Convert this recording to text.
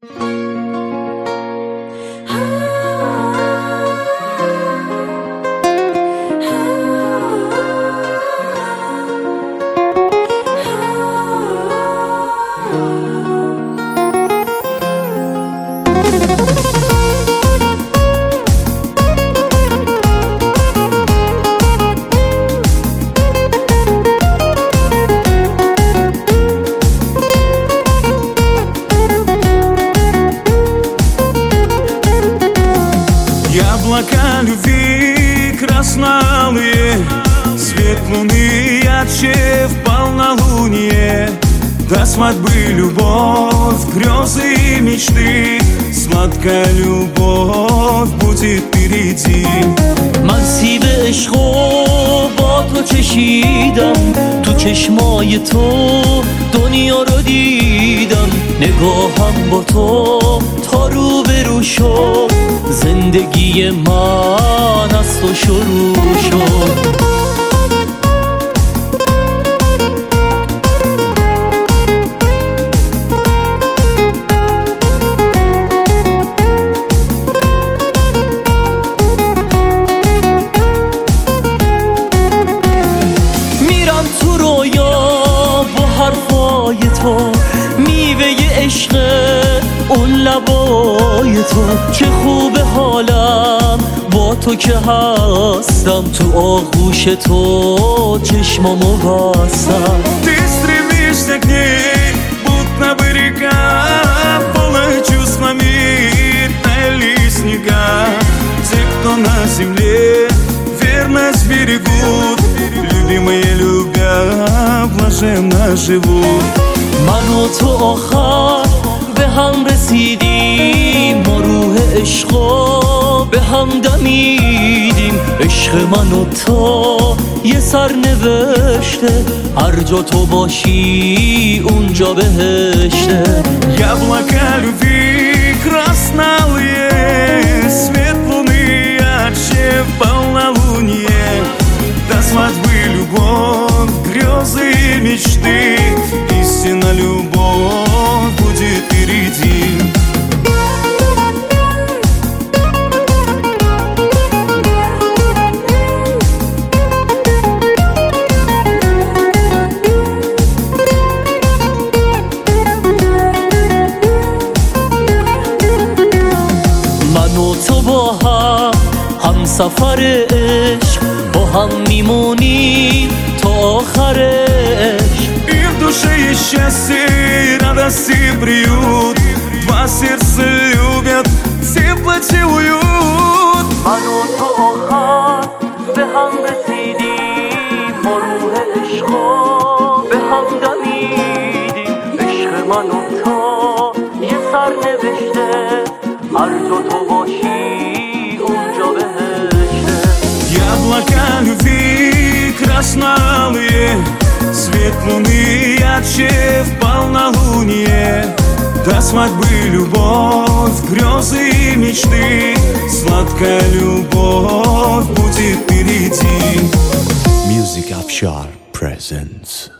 Облака любви красновые, свет луны ярче в полнолуние. До свадьбы любовь, грезы и мечты, сладкая любовь будет впереди. من سیب عشقو با تو چشیدم، تو چشمای تو دنیا رو دیدم. نگاهم با تو تا رو به رو شد، زندگی من از تو شروع شد. میوه عشق اون لبای تو، چه خوب حالم با تو که هستم. تو آغوش تو چشمامو بستم. Ты стремишься к ней, будто бы река, полная чувствами таяли снега. Те, кто на земле верность берегут, любимые любя, блаженно живут. من و تو آخر به هم رسیدیم، ما روح عشقا به هم دمیدیم. عشق من و تو یه سر نوشته، هر جا تو باشی اونجا بهشته. Яблока любви красновые, свет луны ярче в полнолуние. До свадьбы любовь, грезы и мечты, истинно любовь будет впереди. من و تو با هم سفر عشق، با هم میمونیم تا آخرش. И в душе есть счастье, и радость, и приют. Два сердца любят, теплоте уют. من و تو آخر به هم رسیدیم، ما روح عشقا به هم دمیدیم. عشق من و تو یه سر نوشته، هر جا تو باشی اونجا بهشته. Яблока любви красновые, свет луны ярче в полнолуние. До свадьбы любовь, грезы и мечты, сладкая любовь будет впереди. Music Afshar presents